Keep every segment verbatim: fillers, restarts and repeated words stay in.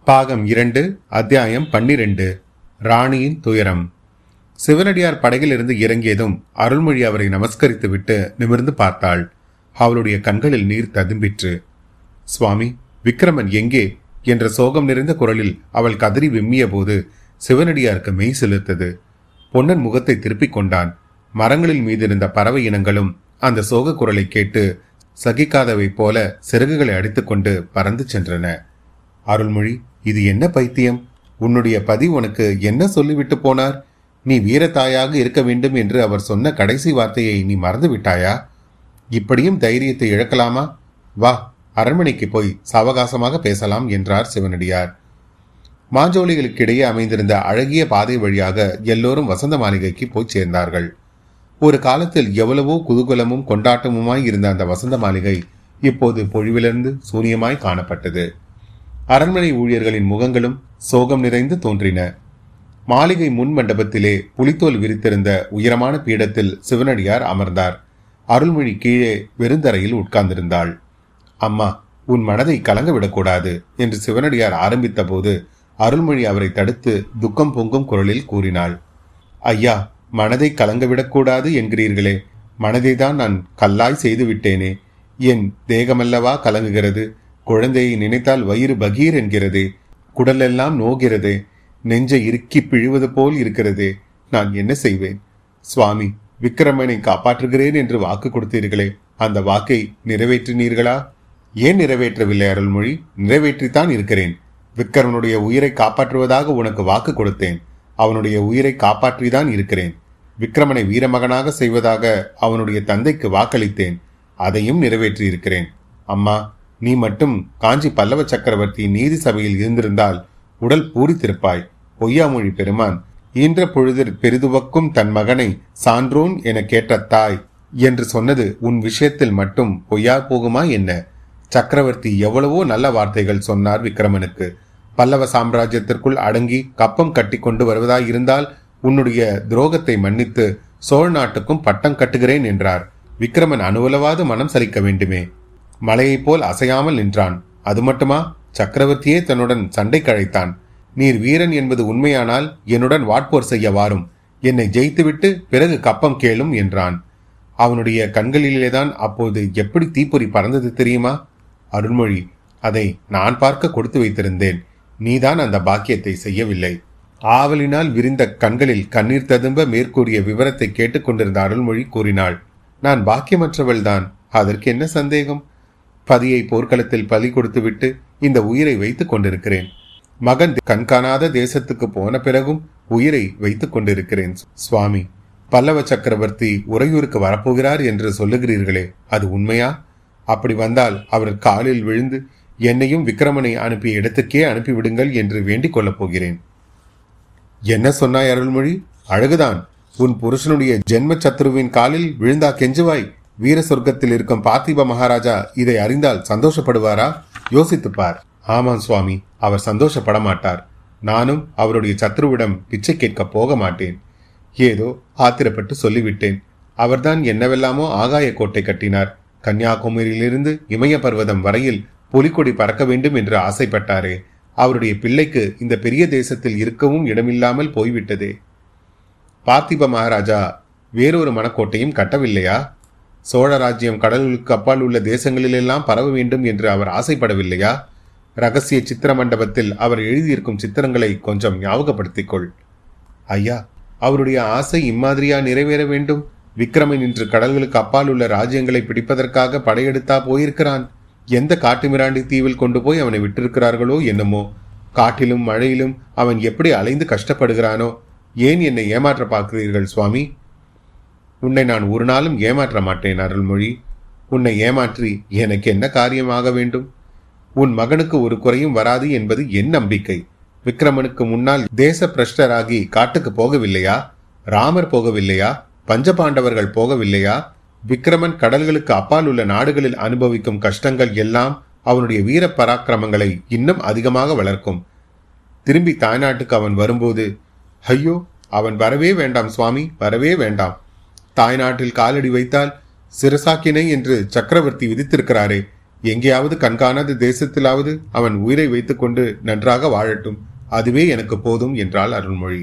பாகம் இரண்டு, அத்தியாயம் பன்னிரண்டு. ராணியின் துயரம். சிவனடியார் படகிலிருந்து இறங்கியதும் அருள்மொழி அவரை நமஸ்கரித்து விட்டு நிமிர்ந்து பார்த்தாள். அவளுடைய கண்களில் நீர் ததும்பிற்று. சுவாமி, விக்ரமன் எங்கே என்ற சோகம் நிறைந்த குரலில் அவள் கதறி விம்மிய போது சிவனடியாருக்கு மெய் செலுத்தது. பொன்னன் முகத்தை திருப்பிக் கொண்டான். மரங்களில் மீதிருந்த பறவை இனங்களும் அந்த சோக குரலை கேட்டு சகிக்காதவை போல சிறகுகளை அடித்துக்கொண்டு பறந்து சென்றன. அருள்மொழி, இது என்ன பைத்தியம்? உன்னுடைய பதி உனக்கு என்ன சொல்லிவிட்டு போனார்? நீ வீரத்தாயாக இருக்க வேண்டும் என்று அவர் சொன்ன கடைசி வார்த்தையை நீ மறந்து விட்டாயா? இப்படியும் தைரியத்தை இழக்கலாமா? வா, அரண்மனைக்கு போய் சாவகாசமாக பேசலாம் என்றார் சிவனடியார். மாஞ்சோலிகளுக்கிடையே அமைந்திருந்த அழகிய பாதை வழியாக எல்லோரும் வசந்த மாளிகைக்கு போய் சேர்ந்தார்கள். ஒரு காலத்தில் எவ்வளவோ குதூகலமும் கொண்டாட்டமுமாய் இருந்த அந்த வசந்த மாளிகை இப்போது பொழிவிலிருந்து சூனியமாய் காணப்பட்டது. அரண்மனை ஊழியர்களின் முகங்களும் சோகம் நிறைந்து தோன்றின. மாளிகை முன் மண்டபத்திலே புலித்தோல் விரித்திருந்த உயரமான பீடத்தில் சிவனடியார் அமர்ந்தார். அருள்மொழி கீழே வெறுந்தரையில் உட்கார்ந்திருந்தாள். அம்மா, உன் மனதை கலங்க விடக்கூடாது என்று சிவனடியார் ஆரம்பித்த போது அருள்மொழி அவரை தடுத்து துக்கம் பொங்கும் குரலில் கூறினாள். ஐயா, மனதை கலங்க விடக்கூடாது என்கிறீர்களே, மனதைதான் நான் கல்லாய் செய்து விட்டேனே. என் தேகமல்லவா கலங்குகிறது. குழந்தையை நினைத்தால் வயிறு பகீர் என்கிறதே, குடலெல்லாம் நோகிறதே, நெஞ்சை இறுக்கி பிழிவது போல் இருக்கிறதே. நான் என்ன செய்வேன்? சுவாமி, விக்ரமனை காப்பாற்றுகிறேன் என்று வாக்கு கொடுத்தீர்களே, அந்த வாக்கை நிறைவேற்றினீர்களா? ஏன் நிறைவேற்றவில்லை அருள்மொழி? நிறைவேற்றித்தான் இருக்கிறேன். விக்ரமனுடைய உயிரை காப்பாற்றுவதாக உனக்கு வாக்கு கொடுத்தேன். அவனுடைய உயிரை காப்பாற்றிதான் இருக்கிறேன். விக்ரமனை வீரமகனாக செய்வதாக அவனுடைய தந்தைக்கு வாக்களித்தேன். அதையும் நிறைவேற்றியிருக்கிறேன். அம்மா, நீ மட்டும் காஞ்சி பல்லவ சக்கரவர்த்தி நீதி சபையில் இருந்திருந்தால் உடல் பூரித்திருப்பாய். பொய்யாமொழி பெருமான் ஈன்ற பொழுதில் பெரிதுவக்கும் தன் மகனை சான்றோன் என கேட்ட தாய் என்று சொன்னது உன் விஷயத்தில் மட்டும் பொய்யா போகுமா என்ன? சக்கரவர்த்தி எவ்வளவோ நல்ல வார்த்தைகள் சொன்னார் விக்ரமனுக்கு. பல்லவ சாம்ராஜ்யத்திற்குள் அடங்கி கப்பம் கட்டி கொண்டு வருவதாயிருந்தால் உன்னுடைய துரோகத்தை மன்னித்து சோழ நாட்டுக்கும் பட்டம் கட்டுகிறேன் என்றார். விக்ரமன் அணுவலவாது மனம் சலிக்க வேண்டுமே. மலையை போல் அசையாமல் நின்றான். அது மட்டுமா, சக்கரவர்த்தியே தன்னுடன் சண்டை கழைத்தான். நீர் வீரன் என்பது உண்மையானால் என்னுடன் வாட்போர் செய்ய வாரும். என்னை ஜெயித்துவிட்டு பிறகு கப்பம் கேளும் என்றான். அவனுடைய கண்களிலேதான் அப்போது எப்படி தீப்பொறி பறந்தது தெரியுமா? அருள்மொழி, அதை நான் பார்க்க கொடுத்து வைத்திருந்தேன். நீதான் அந்த பாக்கியத்தை செய்யவில்லை. ஆவலினால் விரிந்த கண்களில் கண்ணீர் ததும்ப மேற்கூறிய விவரத்தை கேட்டுக்கொண்டிருந்த அருள்மொழி கூறினாள். நான் பாக்கியமற்றவள்தான், அதற்கு என்ன சந்தேகம்? பதியை போர்க்களத்தில் பலி கொடுத்துவிட்டு இந்த உயிரை வைத்துக் கொண்டிருக்கிறேன். மகன் கண்காணாத தேசத்துக்கு போன பிறகும் உயிரை வைத்துக் கொண்டிருக்கிறேன். சுவாமி, பல்லவ சக்கரவர்த்தி உறையூருக்கு வரப்போகிறார் என்று சொல்லுகிறீர்களே, அது உண்மையா? அப்படி வந்தால் அவர் காலில் விழுந்து என்னையும் விக்ரமனை அனுப்பிய இடத்துக்கே அனுப்பிவிடுங்கள் என்று வேண்டிக் கொள்ளப் போகிறேன். என்ன சொன்னாய் அருள்மொழி? அழகுதான். உன் புருஷனுடைய ஜென்ம சத்ருவின் காலில் விழுந்தா கெஞ்சுவாய்? வீர சொர்க்கத்தில் இருக்கும் பார்த்திப மகாராஜா இதை அறிந்தால் சந்தோஷப்படுவாரா? யோசித்துப்பார். ஆமாம் சுவாமி, அவர் சந்தோஷப்பட மாட்டார். நானும் அவருடைய சத்ருவிடம் பிச்சை கேட்க போக மாட்டேன். ஏதோ ஆத்திரப்பட்டு சொல்லிவிட்டேன். அவர்தான் என்னவெல்லாமோ ஆகாய கோட்டை கட்டினார். கன்னியாகுமரியிலிருந்து இமய பர்வதம் வரையில் புலிக்கொடி பறக்க வேண்டும் என்று ஆசைப்பட்டாரே, அவருடைய பிள்ளைக்கு இந்த பெரிய தேசத்தில் இருக்கவும் இடமில்லாமல் போய்விட்டதே. பார்த்திப மகாராஜா வேறொரு மனக்கோட்டையும் கட்டவில்லையா? சோழ ராஜ்யம் கடலுக்கு அப்பால் உள்ள தேசங்களிலெல்லாம் பரவ வேண்டும் என்று அவர் ஆசைப்படவில்லையா? ரகசிய சித்திர மண்டபத்தில் அவர் எழுதியிருக்கும் சித்திரங்களை கொஞ்சம் ஞாபகப்படுத்திக்கொள். ஐயா, அவருடைய ஆசை இம்மாதிரியா நிறைவேற வேண்டும்? விக்ரமன் இன்று கடல்களுக்கு அப்பால் உள்ள ராஜ்யங்களை பிடிப்பதற்காக படையெடுத்தா போயிருக்கிறான். எந்த காட்டுமிராண்டி தீவில் கொண்டு போய் அவனை விட்டிருக்கிறார்களோ என்னமோ. காட்டிலும் மழையிலும் அவன் எப்படி அலைந்து கஷ்டப்படுகிறானோ. ஏன் என்னை ஏமாற்ற பார்க்கிறீர்கள் சுவாமி? உன்னை நான் ஒரு நாளும் ஏமாற்ற மாட்டேன் அருள்மொழி. உன்னை ஏமாற்றி எனக்கு என்ன காரியமாக வேண்டும்? உன் மகனுக்கு ஒரு குறையும் வராது என்பது என் நம்பிக்கை. விக்ரமனுக்கு முன்னால் தேச பிரஷ்டராகி காட்டுக்கு போகவில்லையா? ராமர் போகவில்லையா? பஞ்சபாண்டவர்கள் போகவில்லையா? விக்ரமன் கடல்களுக்கு அப்பால் உள்ள நாடுகளில் அனுபவிக்கும் கஷ்டங்கள் எல்லாம் அவனுடைய வீர பராக்கிரமங்களை இன்னும் அதிகமாக வளர்க்கும். திரும்பி தாய்நாட்டுக்கு அவன் வரும்போது, ஐயோ, அவன் வரவே வேண்டாம் சுவாமி, வரவே வேண்டாம். தாய்நாட்டில் காலடி வைத்தால் சிரசாக்கினை என்று சக்கரவர்த்தி விதித்திருக்கிறாரே, எங்கேயாவது கண்காணாத தேசத்திலாவது அவன் உயிரை வைத்துக்கொண்டு நன்றாக வாழட்டும், அதுவே எனக்கு போதும் என்றாள் அருள்மொழி.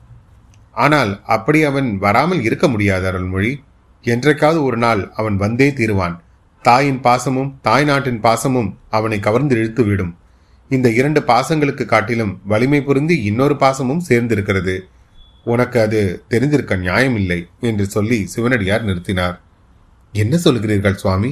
ஆனால் அப்படி அவன் வராமல் இருக்க முடியாது அருள்மொழி. என்றைக்காவது ஒரு நாள் அவன் வந்தே தீருவான். தாயின் பாசமும் தாய் நாட்டின் பாசமும் அவனை கவர்ந்து இழுத்து விடும். இந்த இரண்டு பாசங்களுக்கு காட்டிலும் வலிமை பொருந்தி இன்னொரு பாசமும் சேர்ந்திருக்கிறது. உனக்கு அது தெரிந்திருக்க நியாயமில்லை என்று சொல்லி சிவனடியார் நிறுத்தினார். என்ன சொல்கிறீர்கள் சுவாமி?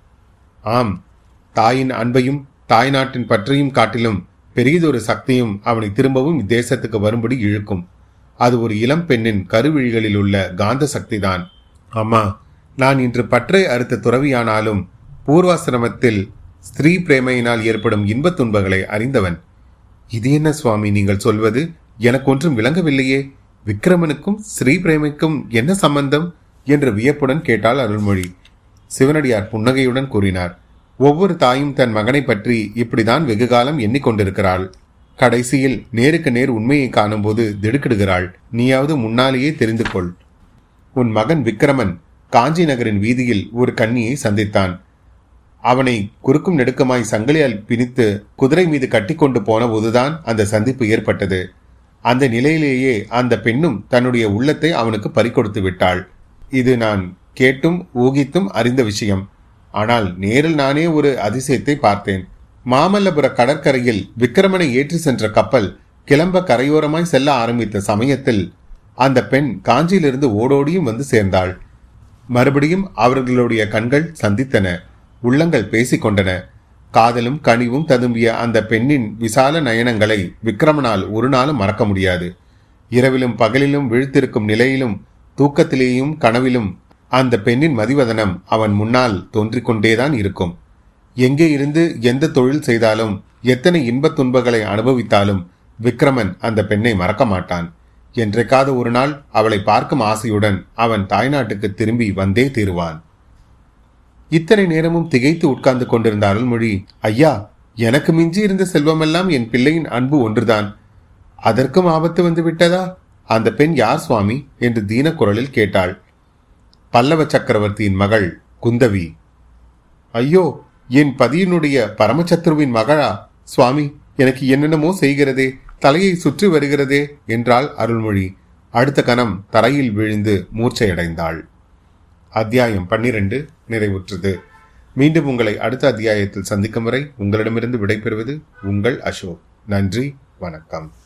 ஆம், தாயின் அன்பையும் தாய் நாட்டின் பற்றையும் காட்டிலும் பெரியதொரு சக்தியும் அவனை திரும்பவும் இத்தேசத்துக்கு வரும்படி இழுக்கும். அது ஒரு இளம் பெண்ணின் கருவிழிகளில் உள்ள காந்த சக்திதான். அம்மா, நான் இன்று பற்றை அறுத்த துறவியானாலும் பூர்வாசிரமத்தில் ஸ்திரீ பிரேமையினால் ஏற்படும் இன்பத் துன்பங்களை அறிந்தவன். இது என்ன சுவாமி நீங்கள் சொல்வது? எனக்கு ஒன்றும் விளங்கவில்லையே. விக்கிரமனுக்கும் ஸ்ரீ பிரேமைக்கும் என்ன சம்பந்தம் என்று வியப்புடன் கேட்டாள் அருள்மொழி. சிவனடியார் புன்னகையுடன் கூறினார், ஒவ்வொரு தாயும் தன் மகனை பற்றி இப்படிதான் வெகுகாலம் எண்ணிக்கொண்டிருக்கிறாள். கடைசியில் நேருக்கு நேர் உண்மையை காணும்போது திடுக்கிடுகிறாள். நீயாவது முன்னாலேயே தெரிந்து கொள். உன் மகன் விக்கிரமன் காஞ்சி நகரின் வீதியில் ஒரு கன்னியை சந்தித்தான். அவனை குறுக்கும் நெடுக்குமாய் சங்கிலியால் பிணித்து குதிரை மீது கட்டி கொண்டு போன போதுதான் அந்த சந்திப்பு ஏற்பட்டது. அந்த நிலையிலேயே அந்த பெண்ணும் தன்னுடைய உள்ளத்தை அவனுக்கு பறிகொடுத்து விட்டாள். இது நான் கேட்டும் ஊகித்தும் அறிந்த விஷயம். ஆனால் நேரில் நானே ஒரு அதிசயத்தை பார்த்தேன். மாமல்லபுர கடற்கரையில் விக்கிரமனை ஏற்றி சென்ற கப்பல் கிளம்ப கரையோரமாய் செல்ல ஆரம்பித்த சமயத்தில் அந்த பெண் காஞ்சியிலிருந்து ஓடோடியும் வந்து சேர்ந்தாள். மறுபடியும் அவர்களுடைய கண்கள் சந்தித்தன, உள்ளங்கள் பேசிக்கொண்டன. காதலும் கனிவும் ததும்பிய அந்த பெண்ணின் விசால நயனங்களை விக்கிரமனால் ஒரு நாளும் மறக்க முடியாது. இரவிலும் பகலிலும் விழித்திருக்கும் நிலையிலும் தூக்கத்திலேயும் கனவிலும் அந்த பெண்ணின் மதிவதனம் அவன் முன்னால் தோன்றிக் கொண்டேதான் இருக்கும். எங்கே இருந்து எந்த தொழில் செய்தாலும் எத்தனை இன்பத் துன்பங்களை அனுபவித்தாலும் விக்கிரமன் அந்த பெண்ணை மறக்க மாட்டான். என்றைக்காவது ஒரு நாள் அவளை பார்க்கும் ஆசையுடன் அவன் தாய்நாட்டுக்கு திரும்பி வந்தே தீருவான். இத்தனை நேரமும் திகைத்து உட்கார்ந்து கொண்டிருந்த அருள்மொழி, ஐயா, எனக்கு மிஞ்சி இருந்த செல்வமெல்லாம் என் பிள்ளையின் அன்பு ஒன்றுதான். அதற்கும் ஆபத்து வந்து விட்டதா? அந்த பெண் யார் சுவாமி என்று தீன குரலில் கேட்டாள். பல்லவ சக்கரவர்த்தியின் மகள் குந்தவி. ஐயோ, என் பதியினுடைய பரமசத்ருவின் மகளா? சுவாமி, எனக்கு என்னென்னமோ செய்கிறதே, தலையை சுற்றி வருகிறதே என்றாள் அருள்மொழி. அடுத்த கணம் தரையில் விழுந்து மூர்ச்சையடைந்தாள். அத்தியாயம் பன்னிரண்டு நிறைவுற்றது. மீண்டும் உங்களை அடுத்த அத்தியாயத்தில் சந்திக்கும் வரை உங்களிடமிருந்து விடைபெறுவது உங்கள் அசோக். நன்றி, வணக்கம்.